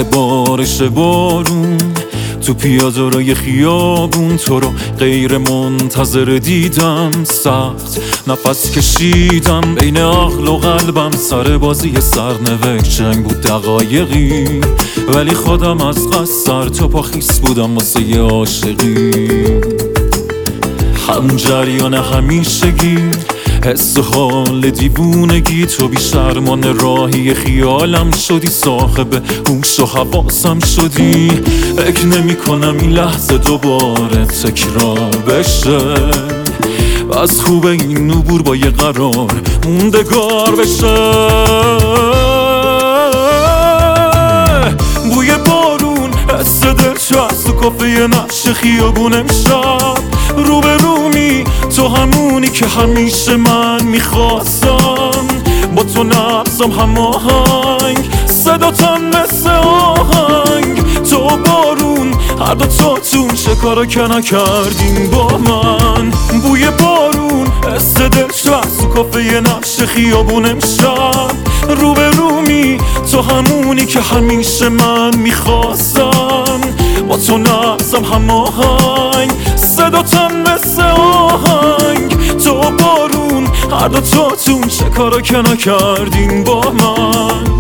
بین بارش بارون تو پیاده‌روی خیابون تو رو غیر منتظر دیدم، سخت نفس کشیدم بین عقل و قلبم، سر بازی سرنوشت جنگ بود دقایقی، ولی خودم از قصد سر تا پا خیس بودم واسه عاشقی. هم جریان همیشگی، حس حال دیوونگی، تو بی شرمان راهی خیالم شدی، صاحب هوش و حواسم شدی. فکر نمی کنم این لحظه دوباره تکرار بشه، از خوب این عبور با یه قرار موندگار بشه. بوی بارون، حس دلچسب تو کافه نقش خیابون امشب، روبرومی تو همونی که همیشه من میخواستم، با تو نبضم هماهنگ، صداتم مثل آهنگ. تو بارون، هر دو تاتون چه کارا که نکردین با من. بوی بارون، حس دلچسب تو کافه نقش خیابون امشب، روبرومی تو همونی که همیشه من میخواستم، با تو نبضم هماهنگ، صداتم مثل آهنگ. تو بارون، هر دو تاتون چه کارا که نکردین با من.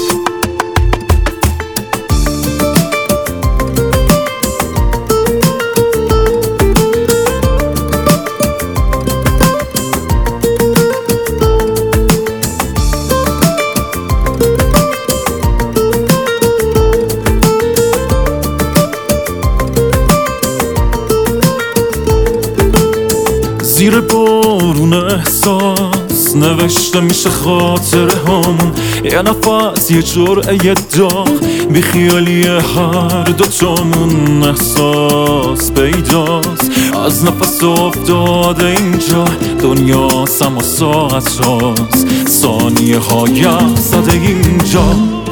زیر بارون احساس نوشته میشه خاطره همون، یه نفس یه جرعه داغ، بی خیالی هر دوتامون احساس پیداست. از نفس افتاده اینجا دنیا سم و ساعت هاست، ثانیه های زده اینجا.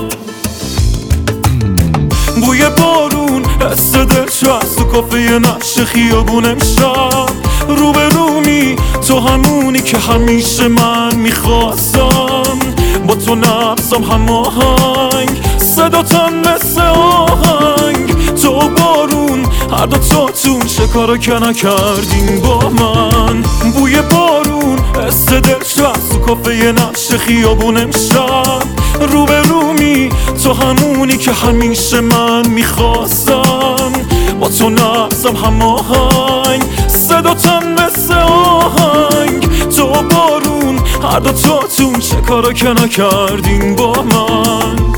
بوی بارون، حس دلچسب تو کافه نقش خیابون امشب، روبرومی تو همونی که همیشه من میخواستم، با تو نبضم هماهنگ، صداتم مثل آهنگ. تو بارون، هر دو تاتون چه کارا که نکردین با من. بوی بارون، حس دلچسب تو کافه نقش خیابون امشب، روبرومی تو همونی که همیشه من میخواستم، با تو نبضم هماهنگ، صداتم مثل آهنگ. تو بارون، هر دو تاتون چه کارا که نکردین با من.